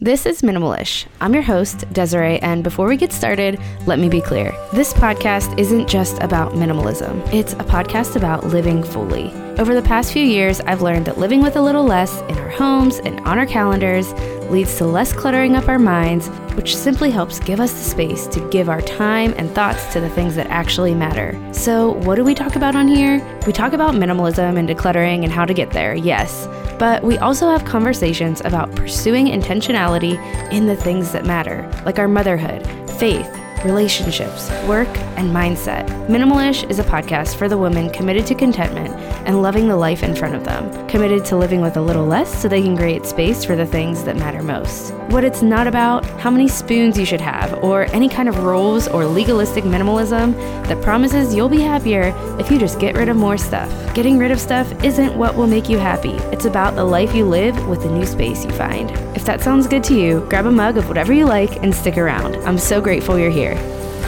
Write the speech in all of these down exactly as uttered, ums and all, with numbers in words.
This is Minimalish. I'm your host, Desiree, and before we get started, let me be clear. This podcast isn't just about minimalism. It's a podcast about living fully. Over the past few years, I've learned that living with a little less in our homes and on our calendars leads to less cluttering up our minds, which simply helps give us the space to give our time and thoughts to the things that actually matter. So what do we talk about on here? We talk about minimalism and decluttering and how to get there, yes. But we also have conversations about pursuing intentionality in the things that matter, like our motherhood, faith, relationships, work, and mindset. Minimalish is a podcast for the women committed to contentment and loving the life in front of them, committed to living with a little less so they can create space for the things that matter most. What it's not about, how many spoons you should have, or any kind of rules or legalistic minimalism that promises you'll be happier if you just get rid of more stuff. Getting rid of stuff isn't what will make you happy. It's about the life you live with the new space you find. If that sounds good to you, grab a mug of whatever you like and stick around. I'm so grateful you're here.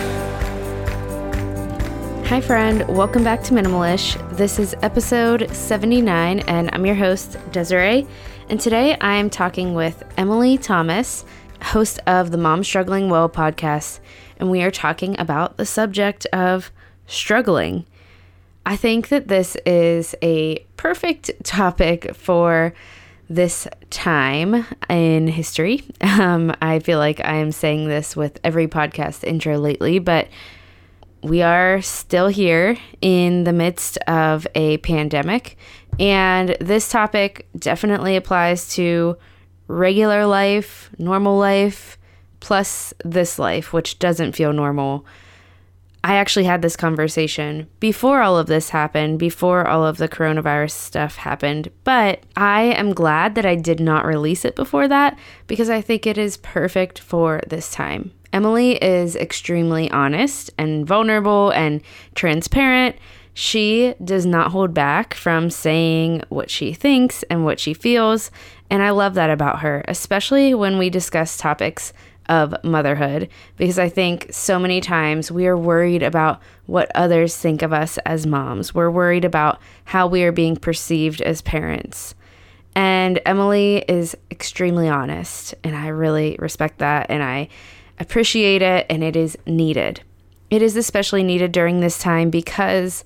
Hi friend, welcome back to Minimalish. This is episode seventy-nine and I'm your host, Desiree. And today I am talking with Emily Thomas, host of the Mom Struggling Well podcast, and we are talking about the subject of struggling. I think that this is a perfect topic for this time in history. Um, I feel like I am saying this with every podcast intro lately, but we are still here in the midst of a pandemic, and this topic definitely applies to regular life, normal life, plus this life, which doesn't feel normal. I actually had this conversation before all of this happened, before all of the coronavirus stuff happened, but I am glad that I did not release it before that because I think it is perfect for this time. Emily is extremely honest and vulnerable and transparent. She does not hold back from saying what she thinks and what she feels, and I love that about her, especially when we discuss topics of motherhood, because I think so many times we are worried about what others think of us as moms. We're worried about how we are being perceived as parents. And Emily is extremely honest, and I really respect that, and I appreciate it, and it is needed. It is especially needed during this time because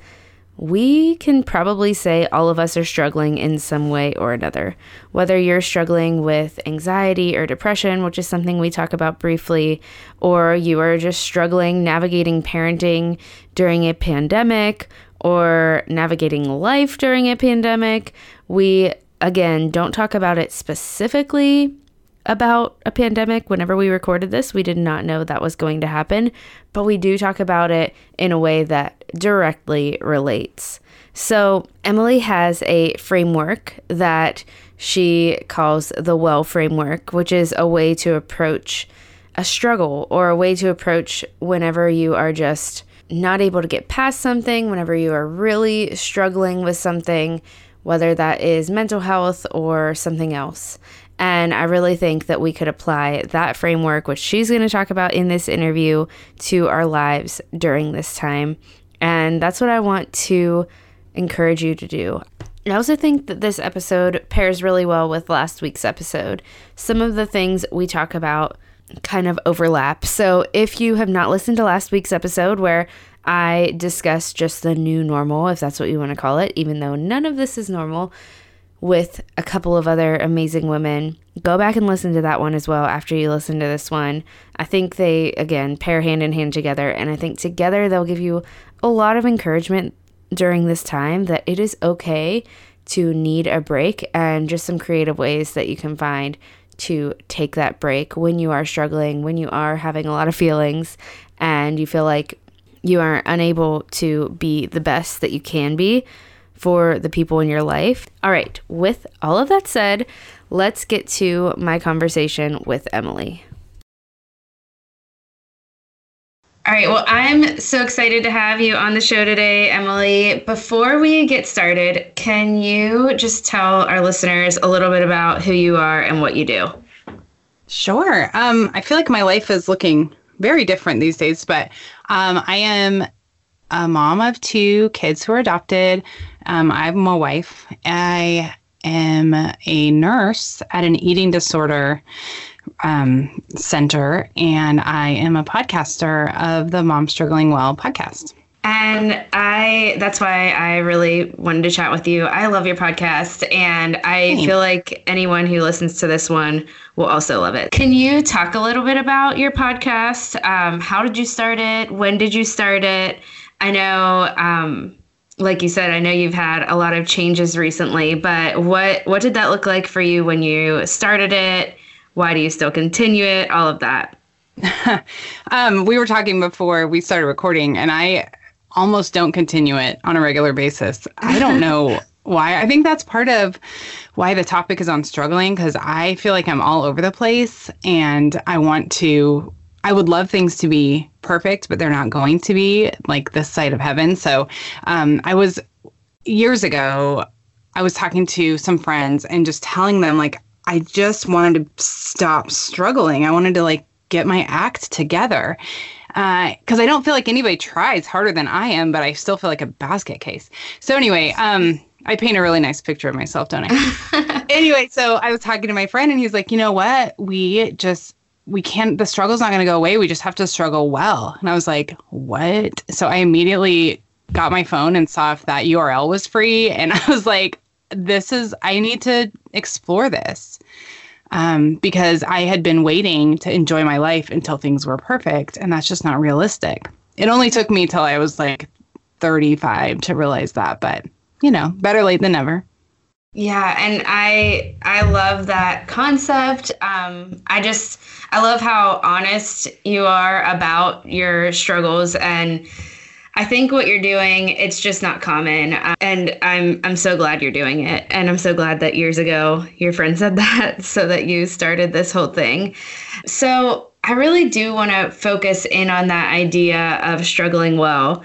we can probably say all of us are struggling in some way or another. Whether you're struggling with anxiety or depression, which is something we talk about briefly, or you are just struggling navigating parenting during a pandemic or navigating life during a pandemic, we, again, don't talk about it specifically about a pandemic. Whenever we recorded this, we did not know that was going to happen, but we do talk about it in a way that directly relates. So Emily has a framework that she calls the WELL framework, which is a way to approach a struggle or a way to approach whenever you are just not able to get past something, whenever you are really struggling with something, whether that is mental health or something else. And I really think that we could apply that framework, which she's going to talk about in this interview, to our lives during this time. And that's what I want to encourage you to do. I also think that this episode pairs really well with last week's episode. Some of the things we talk about kind of overlap. So if you have not listened to last week's episode where I discussed just the new normal, if that's what you want to call it, even though none of this is normal, with a couple of other amazing women, go back and listen to that one as well after you listen to this one. I think they, again, pair hand in hand together, and I think together they'll give you a lot of encouragement during this time that it is okay to need a break, and just some creative ways that you can find to take that break when you are struggling, when you are having a lot of feelings, and you feel like you are unable to be the best that you can be for the people in your life. All right, with all of that said, let's get to my conversation with Emily. All right, well, I'm so excited to have you on the show today, Emily. Before we get started, can you just tell our listeners a little bit about who you are and what you do? Sure. Um, I feel like my life is looking very different these days, but um, I am a mom of two kids who are adopted. Um, I'm a wife. I am a nurse at an eating disorder um, center, and I am a podcaster of the Mom Struggling Well podcast. And I, that's why I really wanted to chat with you. I love your podcast, and I Thanks. feel like anyone who listens to this one will also love it. Can you talk a little bit about your podcast? Um, how did you start it? When did you start it? I know, um, like you said, I know you've had a lot of changes recently, but what, what did that look like for you when you started it? Why do you still continue it? All of that. um, we were talking before we started recording, and I almost don't continue it on a regular basis. I don't know why. I think that's part of why the topic is on struggling, because I feel like I'm all over the place, and I want to, I would love things to be perfect, but they're not going to be, like this side of heaven. So um, I was, years ago, I was talking to some friends and just telling them, like, I just wanted to stop struggling. I wanted to, like, get my act together. Because uh, I don't feel like anybody tries harder than I am, but I still feel like a basket case. So anyway, um, I paint a really nice picture of myself, don't I? Anyway, so I was talking to my friend, and he's like, you know what? We just, we can't, the struggle's not going to go away. We just have to struggle well. And I was like, what? So I immediately got my phone and saw if that U R L was free. And I was like, this is, I need to explore this. Um, because I had been waiting to enjoy my life until things were perfect, and that's just not realistic. It only took me till I was like thirty-five to realize that, but you know, better late than never. Yeah, and I I love that concept. Um, I just I love how honest you are about your struggles, and I think what you're doing, it's just not common. Uh, and I'm I'm so glad you're doing it. And I'm so glad that years ago your friend said that so that you started this whole thing. So I really do want to focus in on that idea of struggling well.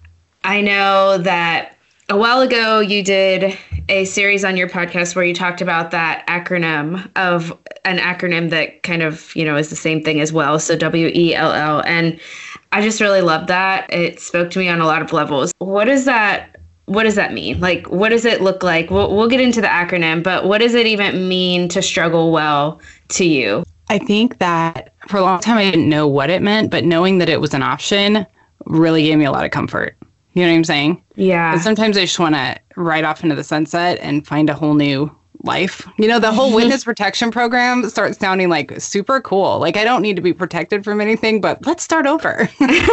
I know that a while ago you did a series on your podcast where you talked about that acronym of an acronym that kind of, you know, is the same thing as well. So W E L L. And I just really love that. It spoke to me on a lot of levels. What does that, what does that mean? Like, what does it look like? We'll, we'll get into the acronym, but what does it even mean to struggle well to you? I think that for a long time, I didn't know what it meant, but knowing that it was an option really gave me a lot of comfort. You know what I'm saying? Yeah. And sometimes I just want to ride off into the sunset and find a whole new life. You know, the whole witness protection program starts sounding like super cool. Like, I don't need to be protected from anything, but let's start over.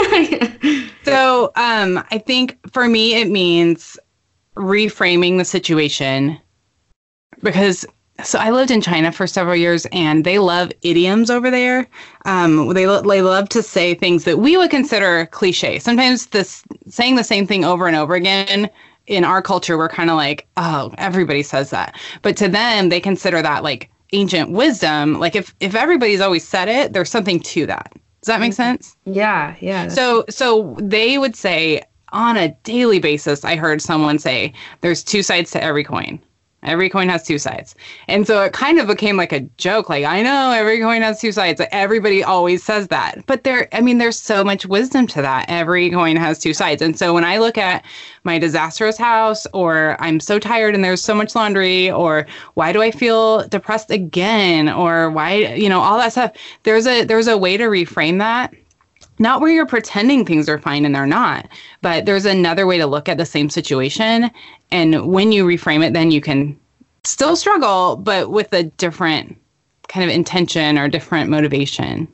So um, I think for me, it means reframing the situation, because so I lived in China for several years, and they love idioms over there. Um, they, lo- they love to say things that we would consider cliche. Sometimes this saying the same thing over and over again, in our culture, we're kind of like, oh, everybody says that. But to them, they consider that like ancient wisdom. Like if, if everybody's always said it, there's something to that. Does that make sense? Yeah, yeah. So so they would say on a daily basis, I heard someone say, there's two sides to every coin. Every coin has two sides. And so it kind of became like a joke. Like, I know every coin has two sides. Everybody always says that. But there, I mean, there's so much wisdom to that. Every coin has two sides. And so when I look at my disastrous house, or I'm so tired and there's so much laundry, or why do I feel depressed again, or why, you know, all that stuff, there's a there's a way to reframe that. Not where you're pretending things are fine and they're not, but there's another way to look at the same situation. And when you reframe it, then you can still struggle, but with a different kind of intention or different motivation.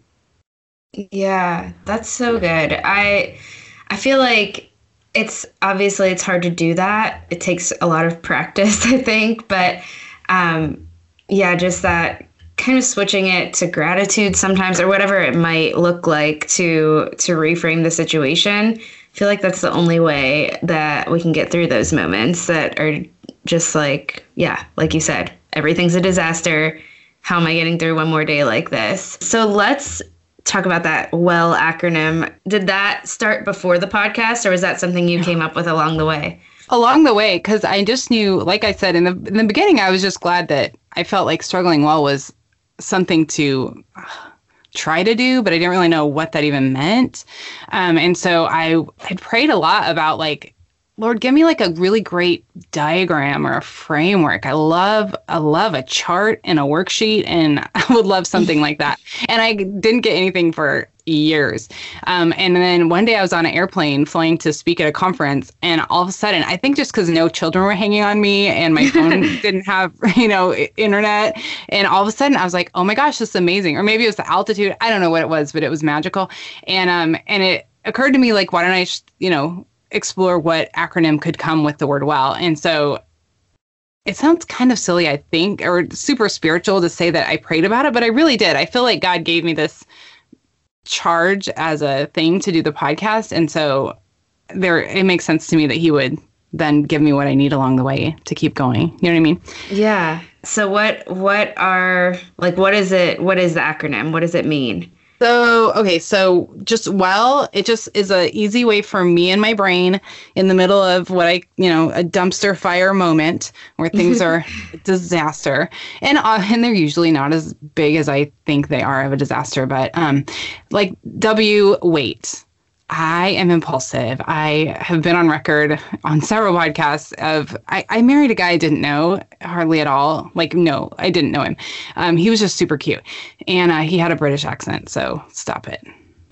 Yeah, that's so good. I I feel like it's obviously it's hard to do that. It takes a lot of practice, I think, but um, yeah, just that kind of switching it to gratitude sometimes, or whatever it might look like to to reframe the situation. I feel like that's the only way that we can get through those moments that are just like, yeah, like you said, everything's a disaster. How am I getting through one more day like this? So let's talk about that WELL acronym. Did that start before the podcast, or was that something you came up with along the way? Along the way, because I just knew, like I said, in the in the beginning, I was just glad that I felt like struggling well was something to try to do, but I didn't really know what that even meant. Um, and so I I prayed a lot about like Lord, give me like a really great diagram or a framework. I love, I love a chart and a worksheet, and I would love something like that. And I didn't get anything for years. Um, and then one day I was on an airplane flying to speak at a conference, and all of a sudden, I think just because no children were hanging on me and my phone didn't have, you know, internet, and all of a sudden I was like, oh my gosh, this is amazing. Or maybe it was the altitude. I don't know what it was, but it was magical. And um, and it occurred to me, like, why don't I, sh- you know, explore what acronym could come with the word well. And so it sounds kind of silly, I think, or super spiritual to say that I prayed about it, but I really did. I feel like God gave me this charge as a thing to do the podcast. And so there, it makes sense to me that he would then give me what I need along the way to keep going. You know what I mean? Yeah. So what, what are, like, what is it? What is the acronym? What does it mean? So, okay, so just well, it just is a easy way for me and my brain in the middle of what I, you know, a dumpster fire moment where things are a disaster. And uh, and they're usually not as big as I think they are of a disaster, but um, like W, wait. I am impulsive. I have been on record on several podcasts of, I, I married a guy I didn't know hardly at all. Like, no, I didn't know him. Um, he was just super cute. And uh, he had a British accent, so stop it.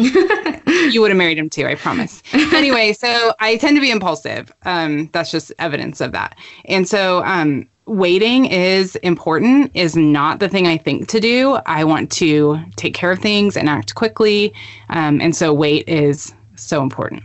You would have married him too, I promise. Anyway, so I tend to be impulsive. Um, that's just evidence of that. And so um, waiting is important, is not the thing I think to do. I want to take care of things and act quickly. Um, and so wait is so important.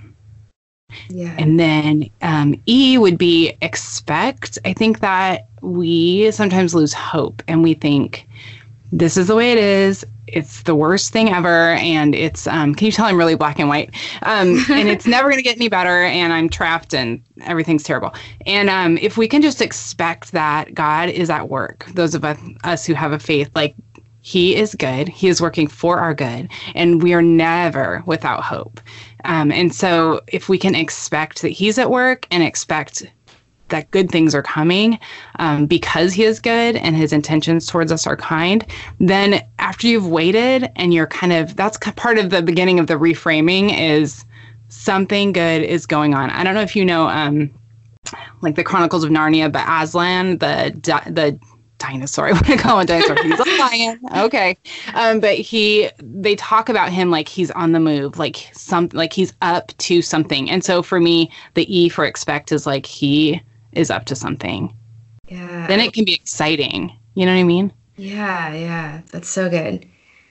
Yeah. And then um, E would be expect. I think that we sometimes lose hope and we think this is the way it is. It's the worst thing ever. And it's, um, can you tell I'm really black and white? Um, and it's never going to get any better. And I'm trapped and everything's terrible. And um, if we can just expect that God is at work, those of us, us who have a faith, like he is good, he is working for our good, and we are never without hope. Um, and so if we can expect that he's at work and expect that good things are coming um, because he is good and his intentions towards us are kind, then after you've waited and you're kind of, that's part of the beginning of the reframing, is something good is going on. I don't know if you know, um, like the Chronicles of Narnia, but Aslan, the di- the dinosaur, I want to call him a dinosaur. He's a lion. Okay. Um, but he, they talk about him like he's on the move, like some, like he's up to something. And so for me, the E for expect is like he is up to something. Yeah. Then it can be exciting. You know what I mean? Yeah. Yeah. That's so good.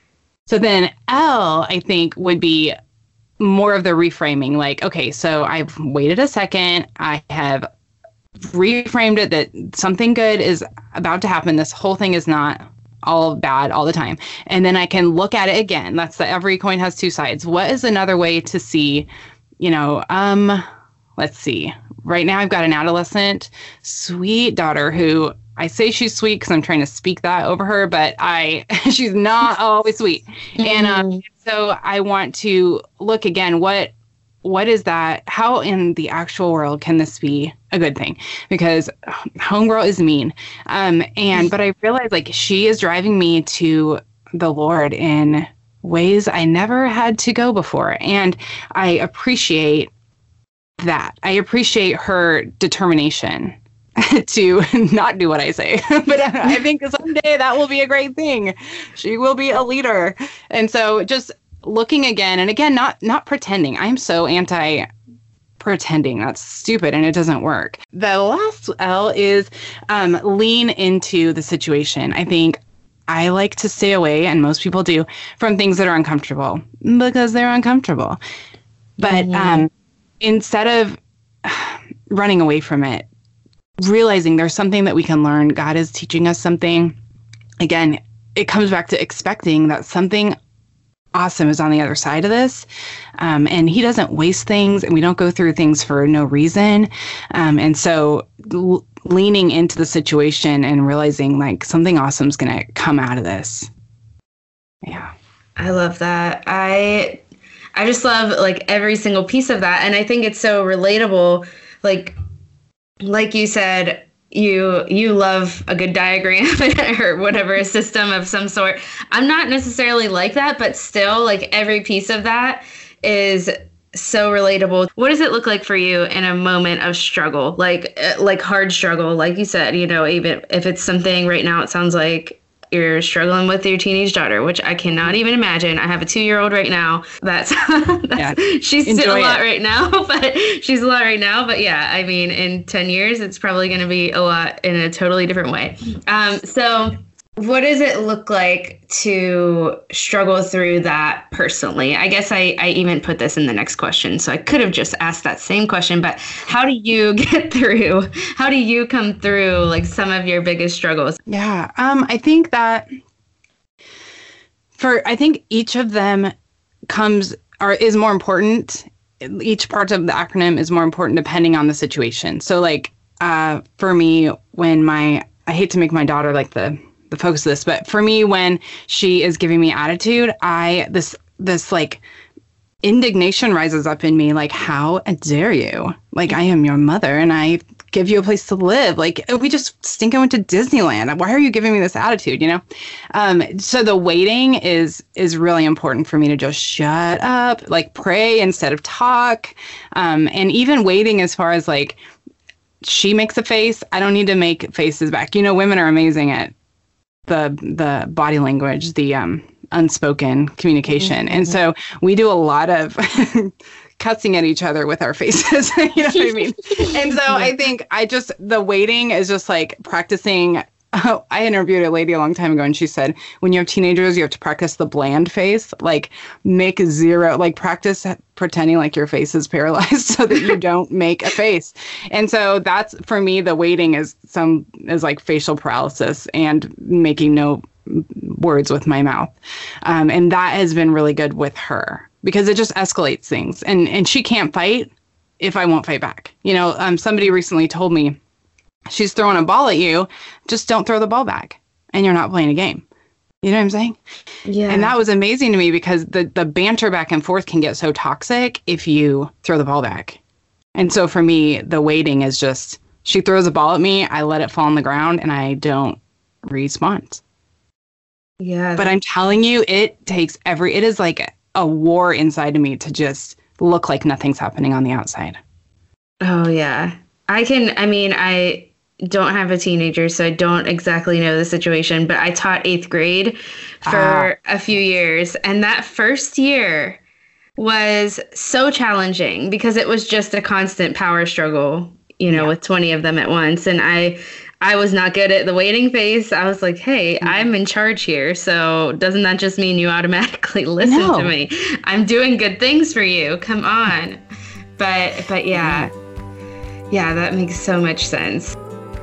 So then L, I think, would be more of the reframing. Like, okay, so I've waited a second. I have reframed it that something good is about to happen. This whole thing is not all bad all the time. And then I can look at it again. That's the every coin has two sides. What is another way to see, you know, um, let's see. Right now I've got an adolescent, sweet daughter who I say she's sweet because I'm trying to speak that over her, but I she's not always sweet. Mm-hmm. And um, so I want to look again, what what is that? How in the actual world can this be a good thing? Because homegirl is mean. Um, and but I realized like she is driving me to the Lord in ways I never had to go before. And I appreciate that. I appreciate her determination to not do what I say. But I think someday that will be a great thing. She will be a leader. And so just looking again and again, not not pretending. I'm so anti pretending. That's stupid and it doesn't work. The last L is um, lean into the situation. I think I like to stay away, and most people do, from things that are uncomfortable because they're uncomfortable. But mm-hmm. um, instead of running away from it, realizing there's something that we can learn, God is teaching us something. Again, it comes back to expecting that something awesome is on the other side of this. Um, and he doesn't waste things, and we don't go through things for no reason. Um, and so l- leaning into the situation and realizing like something awesome is going to come out of this. Yeah. I love that. I, I just love like every single piece of that. And I think it's so relatable. Like, like you said, you you love a good diagram or whatever, a system of some sort. I'm not necessarily like that, but still, like every piece of that is so relatable. What does it look like for you in a moment of struggle, like uh, like hard struggle, like you said, you know, even if it's something right now, it sounds like you're struggling with your teenage daughter, which I cannot even imagine. I have a two-year-old right now. That's, that's yeah, she's still a lot it. right now, but she's a lot right now. But yeah, I mean, in ten years, it's probably going to be a lot in a totally different way. Um, so what does it look like to struggle through that personally? I guess I, I even put this in the next question, so I could have just asked that same question, but how do you get through, how do you come through like some of your biggest struggles? Yeah, um, I think that for, I think each of them comes or is more important. Each part of the acronym is more important depending on the situation. So like uh, for me, when my, I hate to make my daughter like the, the focus of this, but for me, when she is giving me attitude, I, this, this like indignation rises up in me. Like, how dare you? Like, I am your mother and I give you a place to live. Like, we just stinking went to Disneyland. Why are you giving me this attitude? You know? Um, so the waiting is, is really important for me to just shut up, like pray instead of talk. Um, and even waiting as far as like, she makes a face, I don't need to make faces back. You know, women are amazing at the the body language, the um, unspoken communication. Mm-hmm. And so we do a lot of cussing at each other with our faces. You know what I mean? And so yeah. I think I just, the waiting is just like practicing. Oh, I interviewed a lady a long time ago and she said, when you have teenagers, you have to practice the bland face, like make zero, like practice pretending like your face is paralyzed so that you don't make a face. And so that's, for me, the waiting is some, is like facial paralysis and making no words with my mouth. Um, and that has been really good with her because it just escalates things. And, and she can't fight if I won't fight back. You know, um, somebody recently told me, she's throwing a ball at you, just don't throw the ball back and you're not playing a game. You know what I'm saying? Yeah. And that was amazing to me because the, the banter back and forth can get so toxic if you throw the ball back. And so for me, the waiting is just, she throws a ball at me, I let it fall on the ground and I don't respond. Yeah. But I'm telling you, it takes every, it is like a war inside of me to just look like nothing's happening on the outside. Oh, yeah. I can, I mean, I don't have a teenager, so I don't exactly know the situation, but I taught eighth grade for ah. a few years. And that first year was so challenging because it was just a constant power struggle, you know, yeah. with twenty of them at once. And I, I was not good at the waiting phase. I was like, hey, mm-hmm. I'm in charge here. So doesn't that just mean you automatically listen no. to me? I'm doing good things for you. Come on. But, but yeah. Mm-hmm. Yeah, that makes so much sense.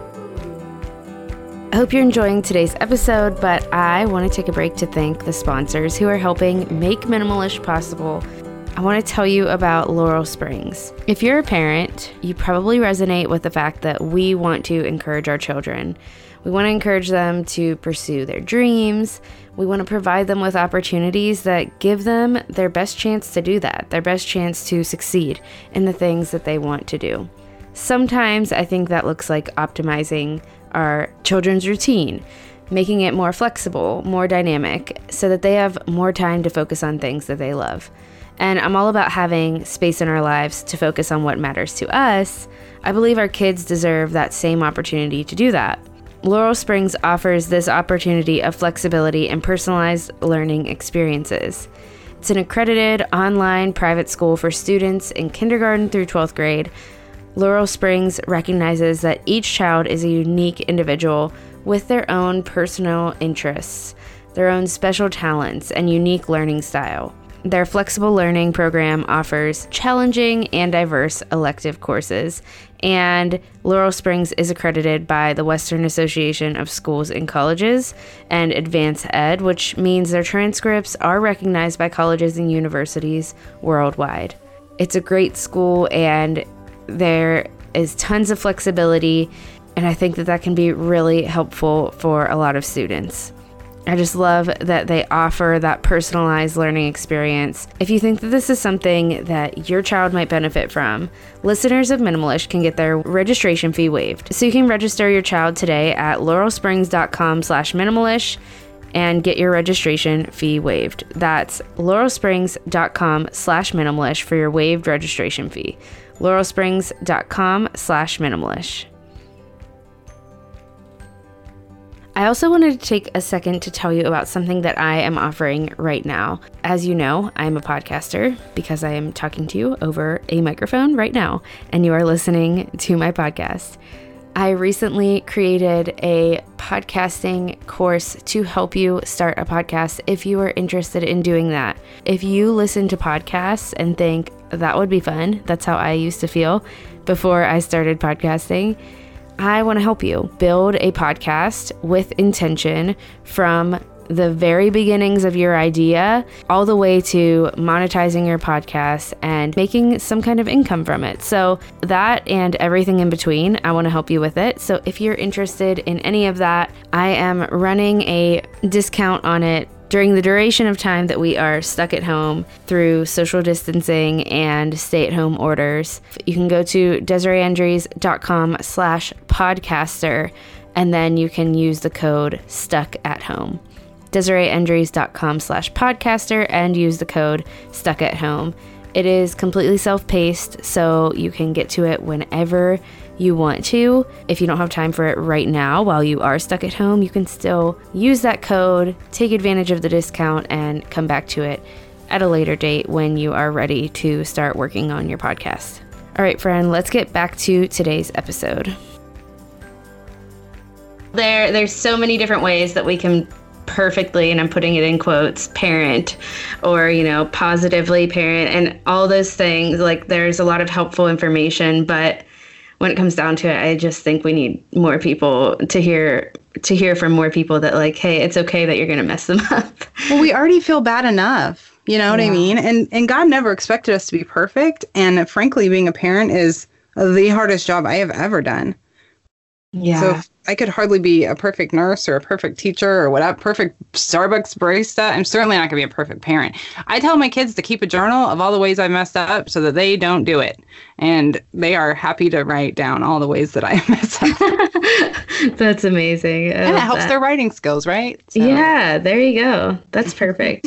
I hope you're enjoying today's episode, but I want to take a break to thank the sponsors who are helping make Minimalish possible. I want to tell you about Laurel Springs. If you're a parent, you probably resonate with the fact that we want to encourage our children. We want to encourage them to pursue their dreams. We want to provide them with opportunities that give them their best chance to do that, their best chance to succeed in the things that they want to do. Sometimes I think that looks like optimizing our children's routine, making it more flexible, more dynamic, so that they have more time to focus on things that they love. And I'm all about having space in our lives to focus on what matters to us. I believe our kids deserve that same opportunity to do that. Laurel Springs offers this opportunity of flexibility and personalized learning experiences. It's an accredited online private school for students in kindergarten through twelfth grade. Laurel Springs recognizes that each child is a unique individual with their own personal interests, their own special talents, and unique learning style. Their flexible learning program offers challenging and diverse elective courses, and Laurel Springs is accredited by the Western Association of Schools and Colleges and Advanced Ed, which means their transcripts are recognized by colleges and universities worldwide. It's a great school, and there is tons of flexibility, and I think that that can be really helpful for a lot of students. I just love that they offer that personalized learning experience. If you think that this is something that your child might benefit from, listeners of Minimalish can get their registration fee waived. So you can register your child today at laurelsprings.com slash minimalish. and get your registration fee waived. That's laurelsprings.com slash minimalish for your waived registration fee. laurelsprings.com slash minimalish. I also wanted to take a second to tell you about something that I am offering right now. As you know, I'm a podcaster because I am talking to you over a microphone right now, and you are listening to my podcast. I recently created a podcasting course to help you start a podcast if you are interested in doing that. If you listen to podcasts and think that would be fun, that's how I used to feel before I started podcasting, I want to help you build a podcast with intention from the very beginnings of your idea all the way to monetizing your podcast and making some kind of income from it. So that and everything in between, I want to help you with it. So if you're interested in any of that, I am running a discount on it during the duration of time that we are stuck at home through social distancing and stay-at-home orders. You can go to DesireeAndres.com slash podcaster, and then you can use the code stuck at home. DesireeAndres.com slash podcaster and use the code stuck at home. It is completely self-paced, so you can get to it whenever you want to. If you don't have time for it right now while you are stuck at home, you can still use that code, take advantage of the discount, and come back to it at a later date when you are ready to start working on your podcast. All right, friend, let's get back to today's episode. There, there's so many different ways that we can perfectly, and I'm putting it in quotes, parent, or, you know, positively parent, and all those things. Like, there's a lot of helpful information, but when it comes down to it, I just think we need more people to hear to hear from more people that, like, hey, it's okay that you're going to mess them up. Well, we already feel bad enough. You know what yeah. I mean? And and God never expected us to be perfect. And frankly, being a parent is the hardest job I have ever done. Yeah. So if I could hardly be a perfect nurse or a perfect teacher or whatever, perfect Starbucks barista, I'm certainly not going to be a perfect parent. I tell my kids to keep a journal of all the ways I messed up so that they don't do it. And they are happy to write down all the ways that I mess up. That's amazing. And it helps that. Their writing skills, right? So. Yeah, there you go. That's perfect.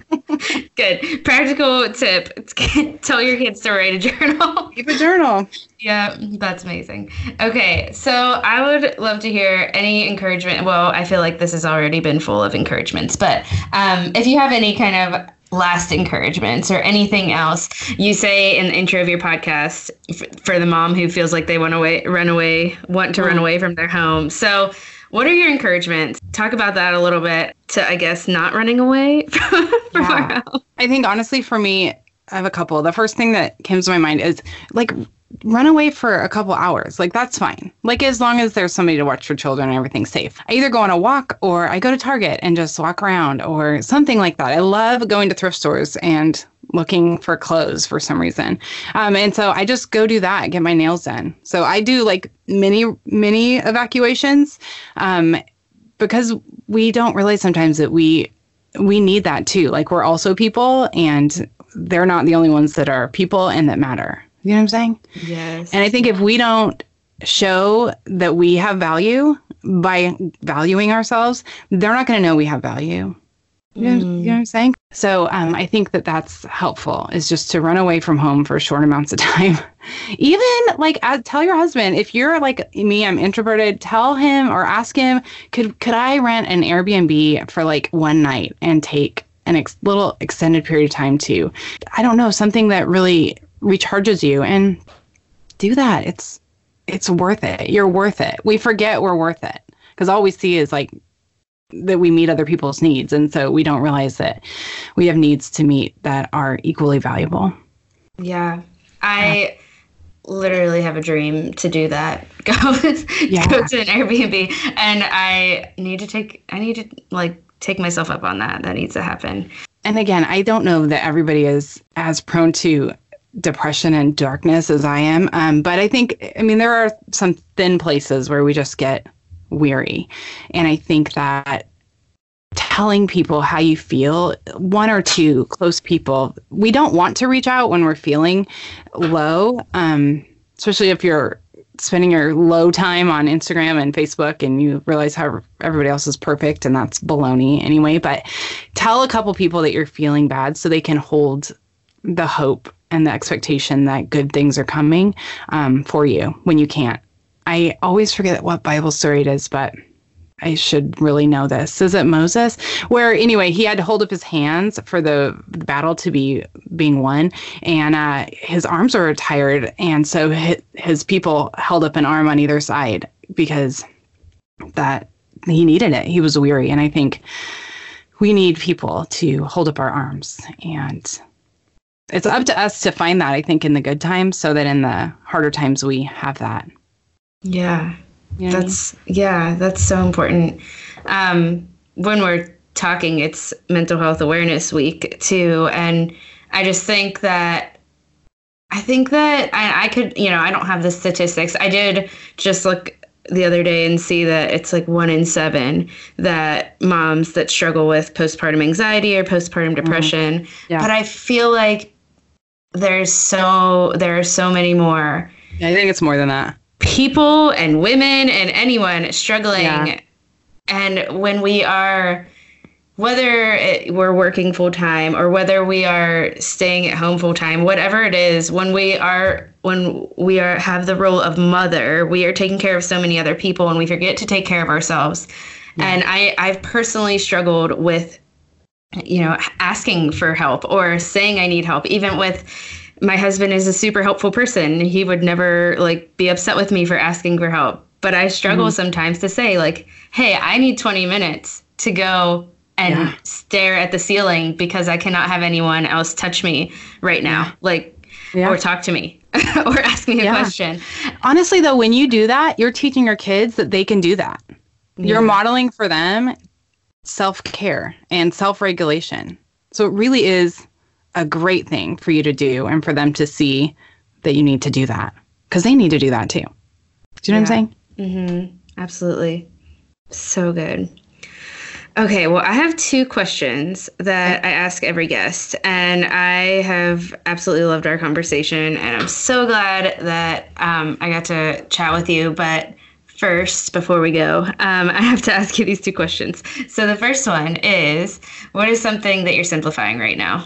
Good. Practical tip. Tell your kids to write a journal. Keep a journal. Yeah, that's amazing. Okay, so I would love to hear any encouragement. Well, I feel like this has already been full of encouragements, but um, if you have any kind of last encouragements or anything else, you say in the intro of your podcast f- for the mom who feels like they want to run away, want to mm. run away from their home. So what are your encouragements? Talk about that a little bit to, I guess, not running away from, from yeah. our home. I think, honestly, for me, I have a couple. The first thing that comes to my mind is, like, run away for a couple hours. Like, that's fine. Like, as long as there's somebody to watch your children and everything's safe. I either go on a walk or I go to Target and just walk around or something like that. I love going to thrift stores and looking for clothes for some reason. Um, and so I just go do that, get my nails done. So I do like mini, mini evacuations um, because we don't realize sometimes that we we need that too. Like, we're also people, and they're not the only ones that are people and that matter. You know what I'm saying? Yes. And I think if we don't show that we have value by valuing ourselves, they're not going to know we have value. You know, mm. you know what I'm saying? So um, I think that that's helpful, is just to run away from home for short amounts of time. Even like uh, tell your husband, if you're like me, I'm introverted, tell him or ask him, could could I rent an Airbnb for like one night and take an ex- little extended period of time to, I don't know, something that really recharges you, and do that. It's it's worth it. You're worth it. We forget we're worth it because all we see is like that we meet other people's needs, and so we don't realize that we have needs to meet that are equally valuable. Yeah, I literally have a dream to do that. Go, yeah. go to an Airbnb, and I need to take. I need to like take myself up on that. That needs to happen. And again, I don't know that everybody is as prone to depression and darkness as I am. Um, but I think, I mean, there are some thin places where we just get weary. And I think that telling people how you feel, one or two close people, we don't want to reach out when we're feeling low, um, especially if you're spending your low time on Instagram and Facebook and you realize how everybody else is perfect, and that's baloney anyway. But tell a couple people that you're feeling bad so they can hold the hope and the expectation that good things are coming um, for you when you can't. I always forget what Bible story it is, but I should really know this. Is it Moses? Where anyway, he had to hold up his hands for the, the battle to be being won, and uh, his arms were tired, and so his, his people held up an arm on either side because that he needed it. He was weary, and I think we need people to hold up our arms, and it's up to us to find that, I think, in the good times, so that in the harder times we have that. Yeah. You know that's, I mean? yeah, that's so important. Um, when we're talking, it's Mental Health Awareness Week too. And I just think that, I think that I, I could, you know, I don't have the statistics. I did just look the other day and see that it's like one in seven that moms that struggle with postpartum anxiety or postpartum depression. Mm-hmm. Yeah. But I feel like there's so, there are so many more. I think it's more than that. People and women and anyone struggling. Yeah. And when we are, whether it, we're working full time or whether we are staying at home full time, whatever it is, when we are, when we are, have the role of mother, we are taking care of so many other people and we forget to take care of ourselves. Yeah. And I, I've personally struggled with, you know, asking for help or saying I need help, even with, my husband is a super helpful person. He would never like be upset with me for asking for help. But I struggle mm-hmm. sometimes to say like, hey, I need twenty minutes to go and yeah. stare at the ceiling because I cannot have anyone else touch me right now. Like, yeah. or talk to me or ask me a yeah. question. Honestly, though, when you do that, you're teaching your kids that they can do that. Yeah. You're modeling for them self-care and self-regulation. So it really is a great thing for you to do and for them to see that you need to do that because they need to do that too. Do you know yeah. what I'm saying? Mm-hmm. Absolutely. So good. Okay. Well, I have two questions that I ask every guest, and I have absolutely loved our conversation, and I'm so glad that um, I got to chat with you. But first, before we go, um, I have to ask you these two questions. So the first one is, what is something that you're simplifying right now?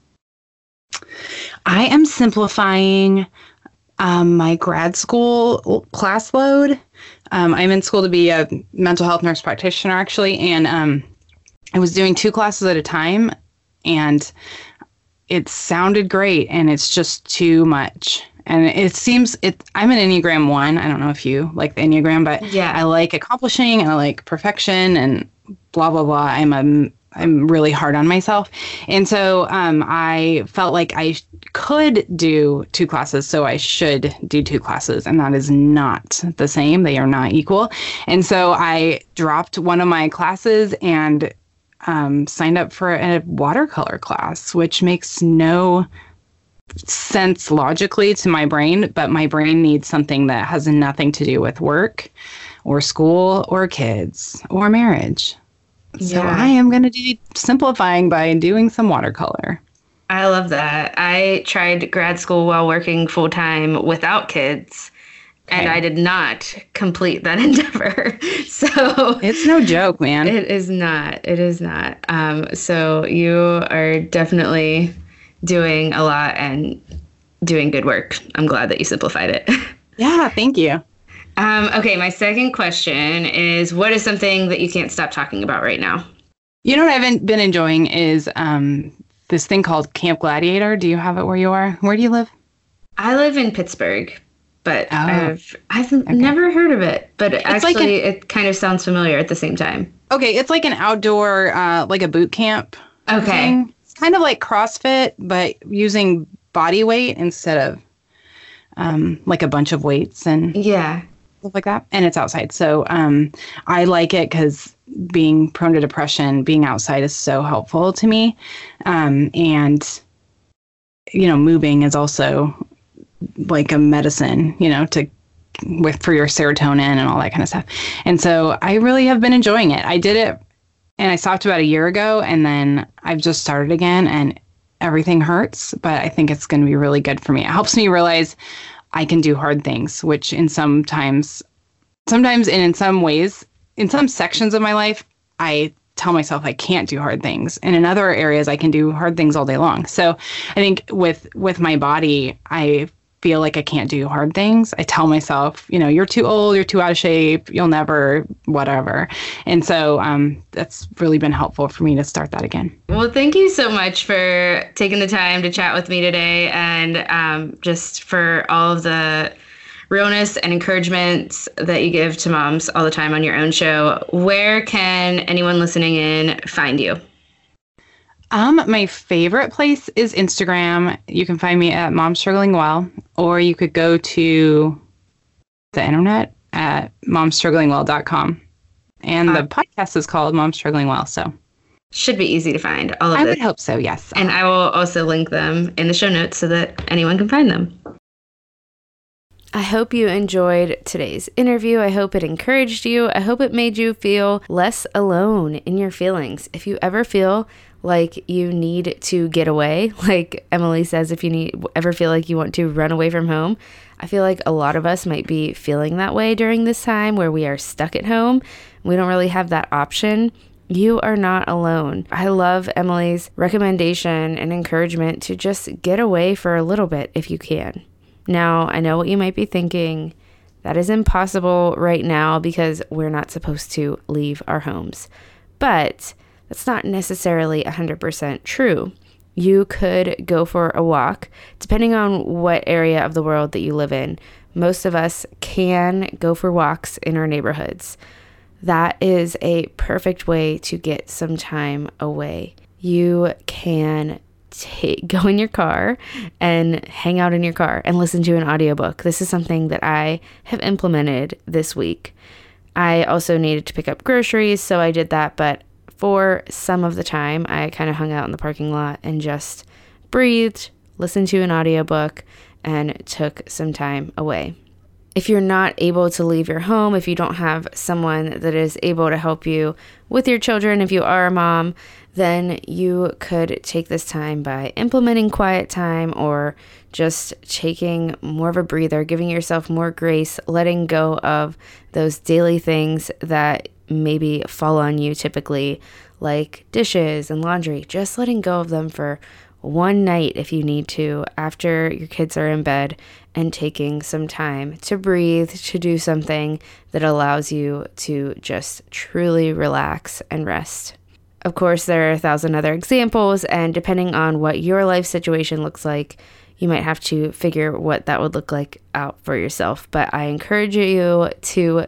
I am simplifying um, my grad school class load. Um, I'm in school to be a mental health nurse practitioner, actually, and um, I was doing two classes at a time, and it sounded great, and it's just too much. And it seems it. I'm an Enneagram one. I don't know if you like the Enneagram, but yeah. I like accomplishing and I like perfection and blah blah blah. I'm a I'm really hard on myself. And so um, I felt like I could do two classes, so I should do two classes. And that is not the same. They are not equal. And so I dropped one of my classes and um, signed up for a watercolor class, which makes no sense logically to my brain, but my brain needs something that has nothing to do with work or school or kids or marriage. So yeah. I am going to do simplifying by doing some watercolor. I love that. I tried grad school while working full time without kids, okay. and I did not complete that endeavor. So it's no joke, man. It is not. It is not. Um, so you are definitely doing a lot and doing good work. I'm glad that you simplified it. Yeah, thank you. Um, okay, my second question is, what is something that you can't stop talking about right now? You know what I've been enjoying is um, this thing called Camp Gladiator. Do you have it where you are? Where do you live? I live in Pittsburgh, but oh, I've I've okay. never heard of it. But it's actually, like an, it kind of sounds familiar at the same time. Okay, it's like an outdoor, uh, like a boot camp. Okay. Thing. It's kind of like CrossFit, but using body weight instead of um, like a bunch of weights and yeah. stuff like that. And it's outside. So um, I like it because being prone to depression, being outside is so helpful to me. Um, and, you know, moving is also like a medicine, you know, to with for your serotonin and all that kind of stuff. And so I really have been enjoying it. I did it and I stopped about a year ago, and then I've just started again, and everything hurts, but I think it's going to be really good for me. It helps me realize I can do hard things, which in sometimes, sometimes and in some ways, in some sections of my life, I tell myself I can't do hard things. And in other areas, I can do hard things all day long. So I think with with my body, I feel like I can't do hard things. I tell myself, you know, you're too old, you're too out of shape, you'll never, whatever. And so um, that's really been helpful for me to start that again. Well, thank you so much for taking the time to chat with me today, and um, just for all of the realness and encouragement that you give to moms all the time on your own show. Where can anyone listening in find you? Um, my favorite place is Instagram. You can find me at Mom Struggling Well, or you could go to the internet at mom struggling well dot com. And the podcast is called Mom Struggling Well, so should be easy to find all of I this. would hope so, yes. And I will also link them in the show notes so that anyone can find them. I hope you enjoyed today's interview. I hope it encouraged you. I hope it made you feel less alone in your feelings. If you ever feel like you need to get away, like Emily says, if you need ever feel like you want to run away from home, I feel like a lot of us might be feeling that way during this time where we are stuck at home. We don't really have that option. You are not alone. I love Emily's recommendation and encouragement to just get away for a little bit if you can. Now, I know what you might be thinking. That is impossible right now because we're not supposed to leave our homes. But that's not necessarily one hundred percent true. You could go for a walk, depending on what area of the world that you live in. Most of us can go for walks in our neighborhoods. That is a perfect way to get some time away. You can Take, go in your car and hang out in your car and listen to an audiobook. This is something that I have implemented this week. I also needed to pick up groceries, so I did that, but for some of the time, I kind of hung out in the parking lot and just breathed, listened to an audiobook, and took some time away. If you're not able to leave your home, if you don't have someone that is able to help you with your children, if you are a mom, then you could take this time by implementing quiet time or just taking more of a breather, giving yourself more grace, letting go of those daily things that maybe fall on you typically, like dishes and laundry, just letting go of them for one night if you need to after your kids are in bed, and taking some time to breathe, to do something that allows you to just truly relax and rest. Of course, there are a thousand other examples, and depending on what your life situation looks like, you might have to figure what that would look like out for yourself. But I encourage you to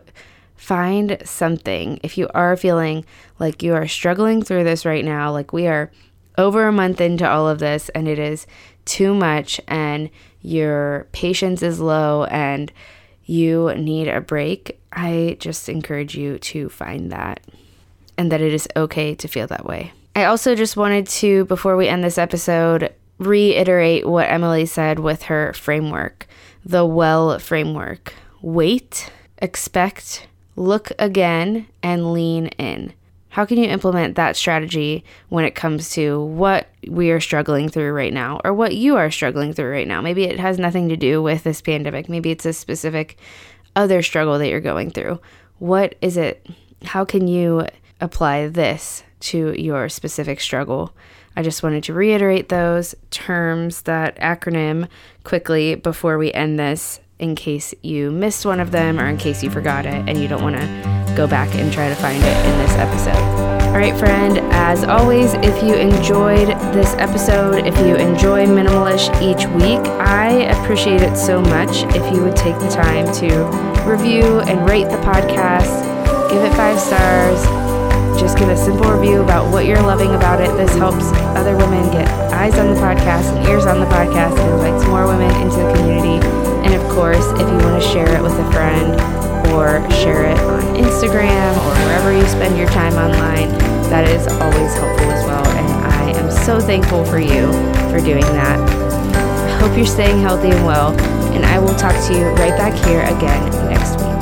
find something. If you are feeling like you are struggling through this right now, like we are over a month into all of this and it is too much and your patience is low and you need a break, I just encourage you to find that, and that it is okay to feel that way. I also just wanted to, before we end this episode, reiterate what Emily said with her framework, the WELL framework. Wait, expect, look again, and lean in. How can you implement that strategy when it comes to what we are struggling through right now, or what you are struggling through right now? Maybe it has nothing to do with this pandemic. Maybe it's a specific other struggle that you're going through. What is it? How can you apply this to your specific struggle? I just wanted to reiterate those terms, that acronym, quickly before we end this, in case you missed one of them or in case you forgot it and you don't want to go back and try to find it in this episode. All right, friend, as always, if you enjoyed this episode, if you enjoy Minimalish each week, I appreciate it so much if you would take the time to review and rate the podcast, give it five stars, just give a simple review about what you're loving about it. This helps other women get eyes on the podcast and ears on the podcast and invites more women into the community. And of course, if you want to share it with a friend or share it on Instagram or wherever you spend your time online, that is always helpful as well. And I am so thankful for you for doing that. I hope you're staying healthy and well, and I will talk to you right back here again next week.